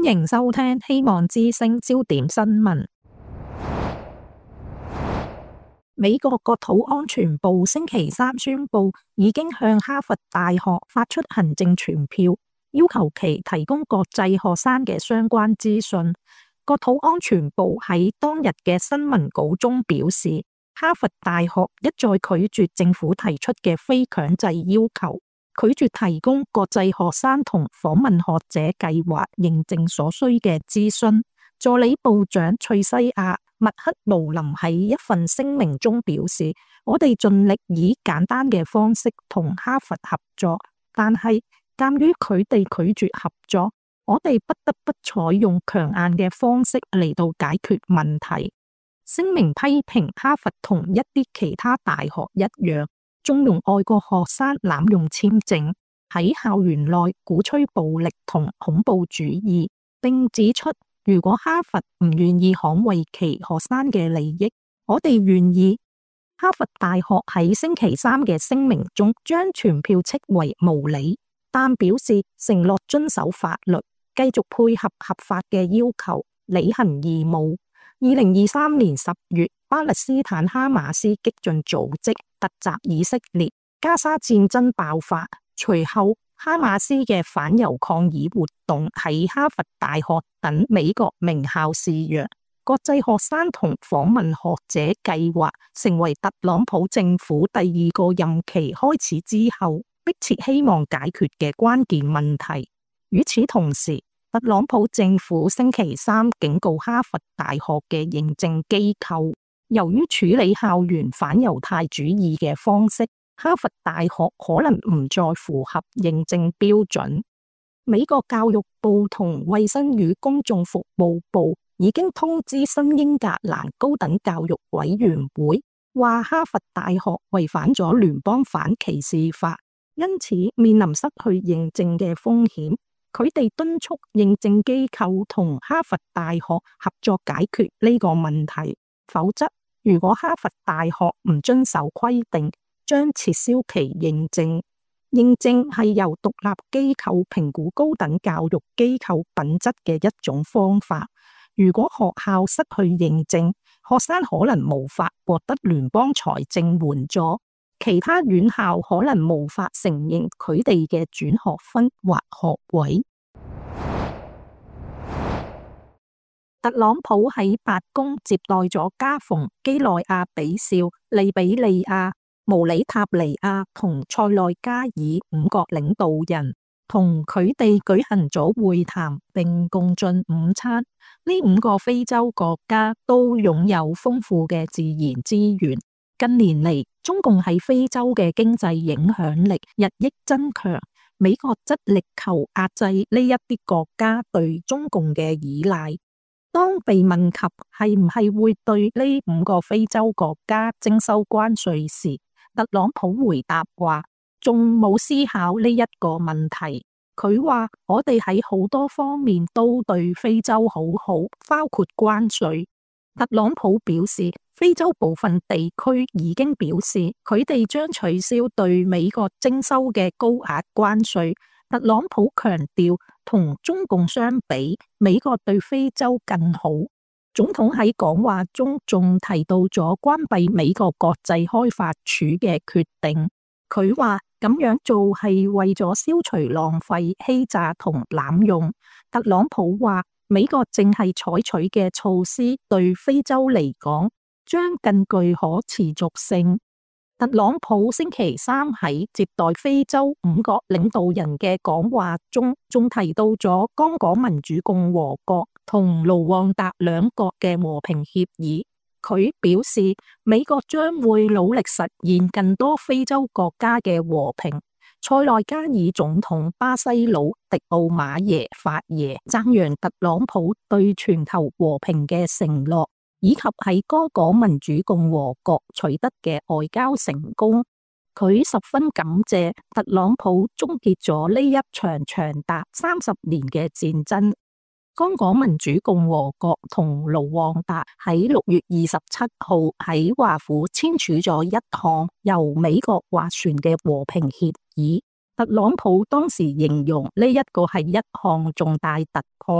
迎收聽希望之聲焦點新聞。美國國土安全部星期三宣布，已經向哈佛大學發出行政傳票，要求其提供國際學生嘅相關資訊。國土安全部喺當日嘅新聞稿中表示，哈佛大學一再拒絕政府提出嘅非強制要求，拒絕提供國際學生同訪問學者計劃認證所需嘅資訊。助理部長翠西亞·麥克勞林喺一份聲明中表示，我哋盡力以簡單嘅方式同哈佛合作，但係鑒於佢哋拒絕合作，我哋不得不採用強硬嘅方式嚟到解決問題。聲明批評哈佛同一啲其他大學一樣，縱容外國學生濫用簽證，喺校園內鼓吹暴力同恐怖主義，並指出如果哈佛唔願意捍衛其學生嘅利益，我哋願意。哈佛大學喺星期三嘅聲明中將傳票斥為無理，但表示承諾遵守法律，繼續配合合法嘅要求，履行義務。2023年10月，巴勒斯坦哈馬斯激進組織突襲以色列，加沙戰爭爆發，隨後哈馬斯嘅反猶抗議活動喺哈佛大學等美國名校肆虐。國際學生同訪問學者計劃成為特朗普政府第二個任期開始之後迫切希望解決嘅關鍵問題。與此同時，特朗普政府星期三警告哈佛大學嘅認證機構，由於處理校園反猶太主義嘅方式，哈佛大學可能唔再符合認證標準。美國教育部同衛生與公眾服務部已經通知新英格蘭高等教育委員會，話哈佛大學違反咗聯邦反歧視法，因此面臨失去認證嘅風險。佢哋敦促認證機構同哈佛大學合作解決呢個問題，否則如果哈佛大學唔遵守規定，將撤銷其認證。認證係由獨立機構評估高等教育機構品質嘅一種方法。如果學校失去認證，學生可能無法獲得聯邦財政援助，其他院校可能無法承認佢哋嘅轉學分或學位。特朗普喺白宮接待咗加蓬、基內亞比紹、利比里亞、毛里塔尼亞同塞內加爾5國領導人，同佢哋舉行咗會談並共進午餐。呢5個非洲國家都擁有豐富嘅自然資源。近年嚟，中共喺非洲嘅經濟影響力日益增強，美國則力求壓制呢一啲國家對中共嘅依賴。當被問及係唔係會對呢5個非洲國家徵收關稅時，特朗普回答話仲冇思考呢一個問題。佢話我哋喺好多方面都對非洲好好，包括關稅。特朗普表示，非洲部分地區已經表示佢哋將取消對美國徵收嘅高額關稅。特朗普強調，同中共相比，美國對非洲更好。總統喺講話中仲提到咗關閉美國國際開發署嘅決定。佢話咁樣做係為咗消除浪費、欺詐同濫用。特朗普話，美國正係採取嘅措施對非洲嚟講，將更具可持續性。特朗普星期三喺接待非洲5國領導人嘅講話中，仲提到咗剛果民主共和國同盧旺達兩國嘅和平協議。佢表示，美國將會努力實現更多非洲國家嘅和平。塞內加爾總統巴西魯迪奧馬耶法耶讚揚特朗普對全球和平嘅承諾，以及喺剛果民主共和國取得嘅外交成功。佢十分感謝特朗普終結咗呢一場長達30年嘅戰爭。剛果民主共和國同盧旺達喺6月27號喺華府簽署咗一項由美國斡旋嘅和平協議。特朗普當時形容呢一個係一項重大突破。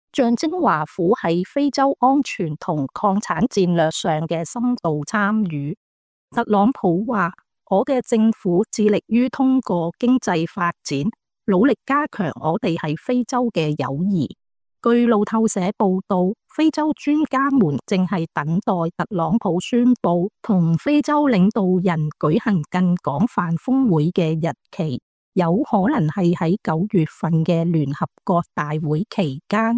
象徵華府喺非洲安全同礦產戰略上嘅深度參與。特朗普話：我嘅政府致力於通過經濟發展，努力加強我哋喺非洲嘅友誼。據路透社報道，非洲專家們正係等待特朗普宣布同非洲領導人舉行更廣泛峰會嘅日期，有可能係喺9月份嘅聯合國大會期間。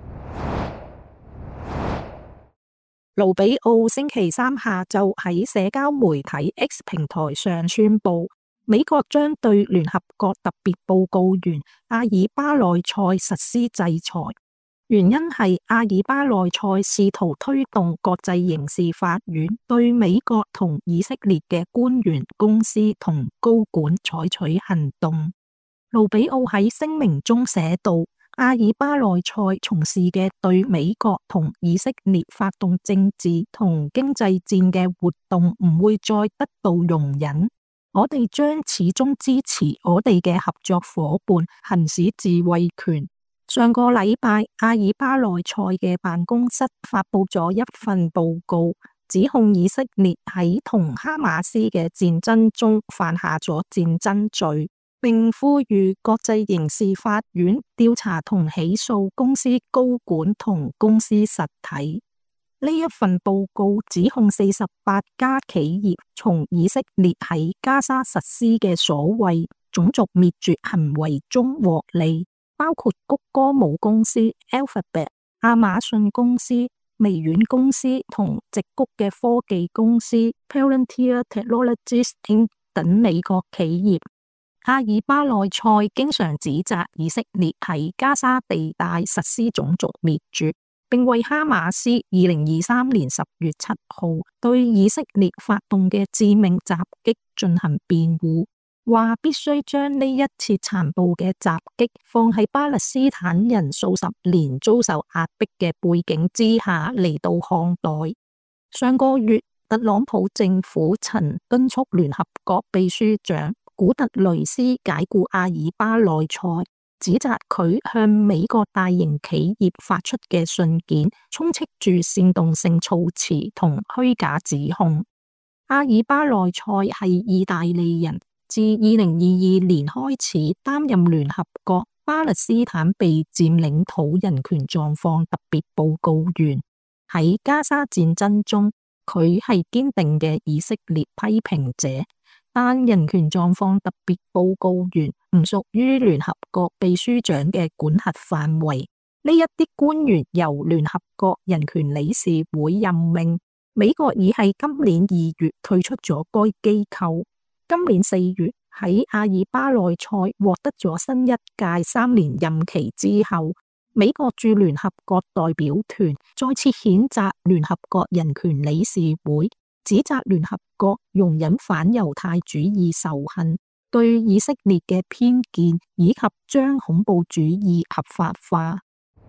盧比奧星期三下晝喺社交媒體 X 平台上宣布，美國將對聯合國特別報告員阿爾巴內塞實施制裁，原因係阿爾巴內塞試圖推動國際刑事法院對美國同以色列嘅官員、公司同高管採取行動。盧比奧喺聲明中寫道：阿爾巴內塞從事嘅對美國同以色列發動政治同經濟戰嘅活動唔會再得到容忍，我哋將始終支持我哋嘅合作夥伴行使自衛權。上個禮拜，阿爾巴內塞嘅辦公室發佈咗一份報告，指控以色列喺同哈馬斯嘅戰爭中犯下咗戰爭罪，並呼籲國際刑事法院調查同起訴公司高管同公司實體。呢一份報告指控48家企業從以色列喺加沙實施嘅所謂種族滅絕行為中獲利，包括谷歌母公司 Alphabet、亞馬遜公司、微軟公司同矽谷嘅科技公司 Palantir Technologies Inc. 等美國企業。阿爾巴內塞經常指責以色列喺加沙地帶實施種族滅絕，並為哈馬斯2023年10月7號對以色列發動嘅致命襲擊進行辯護，話必須將呢一次殘暴嘅襲擊放喺巴勒斯坦人數十年遭受壓迫嘅背景之下嚟到看待。上個月，特朗普政府曾敦促聯合國秘書長古特雷斯解雇阿爾巴內塞，指責佢向美國大型企業發出嘅信件充斥住煽動性措辭同虛假指控。阿爾巴內塞係意大利人，自2022年開始擔任聯合國巴勒斯坦被佔領土人權狀況特別報告員。喺加沙戰爭中，佢係堅定嘅以色列批評者。但人權狀況特別報告員唔屬於聯合國秘書長嘅管轄範圍，呢一啲官員由聯合國人權理事會任命。美國已喺今年2月退出咗該機構。今年4月，喺阿爾巴內塞獲得咗新一屆3年任期之後，美國駐聯合國代表團再次譴責聯合國人權理事會，指責聯合國容忍反猶太主義仇恨、對以色列嘅偏見，以及將恐怖主義合法化。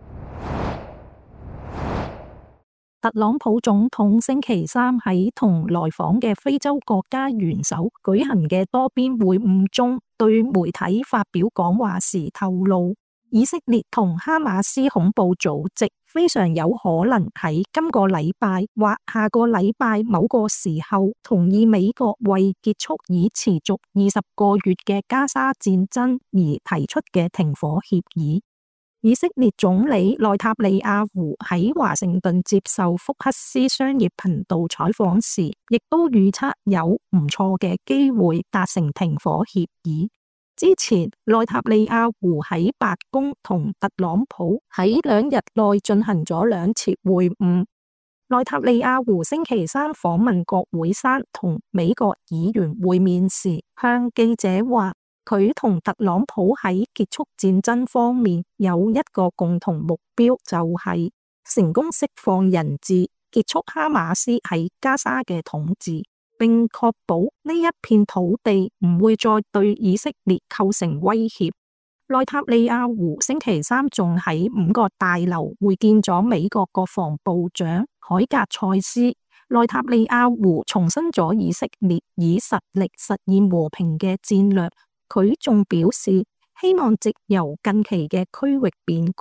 特朗普總統星期三喺同來訪嘅非洲國家元首舉行嘅多邊會晤中，對媒體發表講話時透露，以色列同哈馬斯恐怖組織非常有可能喺今個禮拜或下個禮拜某個時候同意美國為結束已持續20個月嘅加沙戰爭而提出嘅停火協議。以色列總理內塔尼亞胡喺華盛頓接受福克斯商業頻道採訪時，亦都預測有唔錯嘅機會達成停火協議。之前，內塔尼亞胡喺白宮同特朗普喺2日內進行咗2次會晤。內塔尼亞胡星期三訪問國會山同美國議員會面時，向記者話，佢同特朗普喺結束戰爭方面有一個共同目標，就係成功釋放人質，結束哈馬斯喺加沙嘅統治，並確保呢一片土地唔會再對以色列構成威脅。內塔尼亞胡星期三仲喺5角大樓會見咗美國國防部長海格塞斯。內塔尼亞胡重申咗以色列以實力實現和平嘅戰略。佢仲表示，希望藉由近期嘅區域變局，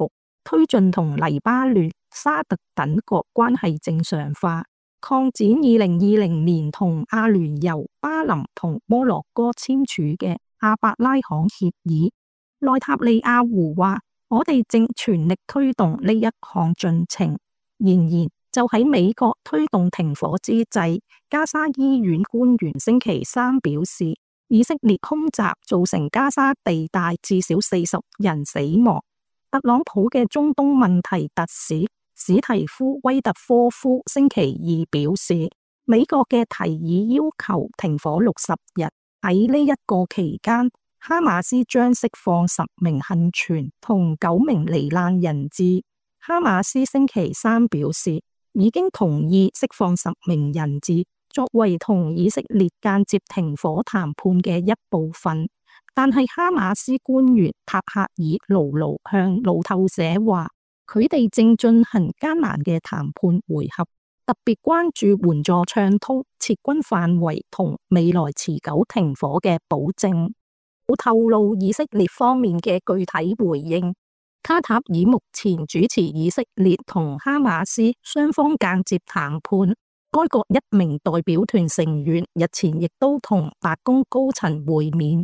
推進同黎巴嫩、沙特等國關係正常化，擴展2020年同阿聯酋、巴林同摩洛哥簽署嘅阿伯拉罕協議。內塔尼亞胡話：我哋正全力推動呢一項進程。然而，就喺美國推動停火之際，加沙醫院官員星期三表示，以色列空襲造成加沙地帶至少40人死亡。特朗普嘅中東問題特使史提夫威特科夫星期二表示，美國嘅提議要求停火60日，喺呢一個期間，哈馬斯將釋放10名倖存同9名罹難人質。哈馬斯星期三表示，已經同意釋放10名人質，作為同以色列間接停火談判嘅一部分。但係哈馬斯官員塔克爾盧盧向路透社話，佢哋正進行艱難嘅談判回合，特別關注援助暢通、撤軍範圍同未來持久停火嘅保證。冇透露以色列方面嘅具體回應。卡塔爾目前主持以色列同哈馬斯雙方間接談判，該國一名代表團成員日前亦都同白宮高層會面。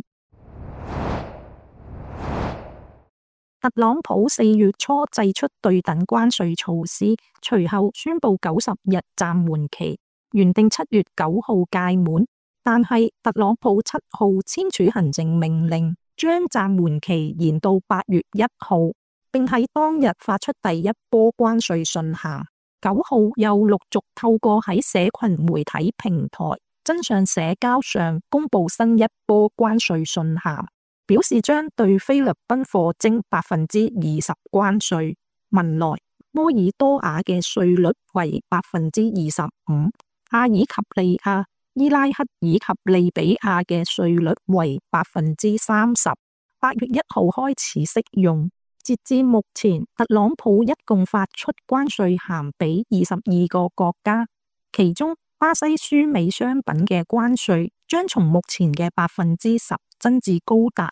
特朗普4月初祭出對等關稅措施，隨後宣布90日暫緩期，原定7月9號屆滿，但係特朗普7號簽署行政命令，將暫緩期延到8月1號，並喺當日發出第一波關稅信函。9號又陸續透過喺社群媒體平台真相社交上公布新一波關稅信函，表示將對菲律賓課徵20%關稅，文萊、摩爾多瓦嘅稅率為25%，阿爾及利亞、伊拉克以及利比亞嘅稅率為30%，8月1號開始適用。截至目前，特朗普一共發出關稅函俾22個國家，其中巴西輸美商品嘅關稅將從目前嘅10%增至高達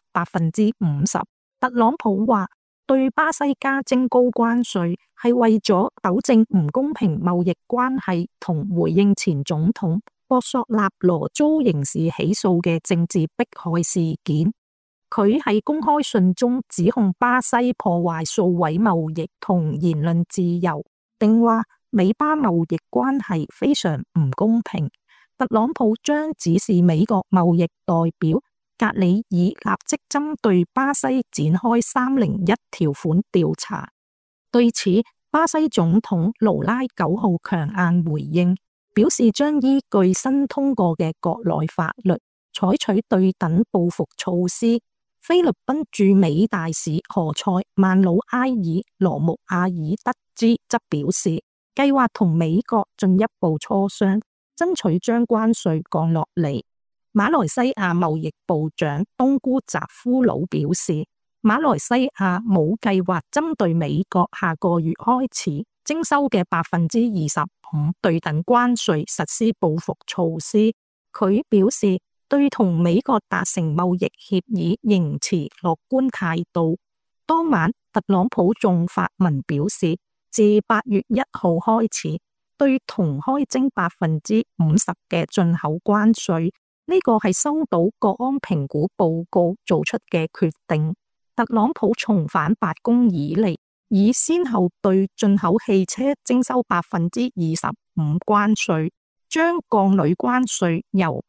50%。特朗普話，對巴西加徵高關稅係為咗糾正唔公平貿易關係同回應前總統博索納羅遭刑事起訴嘅政治迫害事件。佢喺公開信中指控巴西破壞數位貿易同言論自由，並話美巴貿易關係非常唔公平。特朗普將指示美國貿易代表格里爾立即針對巴西展開301條款調查。對此，巴西總統盧拉9號強硬回應，表示將依據新通過嘅國內法律，採取對等報復措施。菲律賓駐美大使何塞曼努埃爾羅穆阿爾德茲則表示，計劃同美國進一步磋商，爭取將關稅降落嚟。馬來西亞貿易部長東姑扎夫魯表示，馬來西亞冇計劃針對美國下個月開始徵收嘅25%對等關稅實施報復措施。佢表示，對同美國達成貿易協議仍持樂觀態度。當晚，特朗普仲發文表示，自8月1號開始，對同開徵50%嘅進口關稅，呢個係收到國安評估報告做出嘅決定。特朗普重返白宮以嚟，已先後對進口汽車徵收25%關稅，將鋼鋁關稅由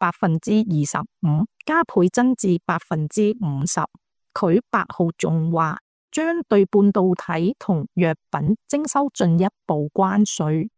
25%加倍增至50%。佢8號仲話將對半導體同藥品徵收進一步關稅。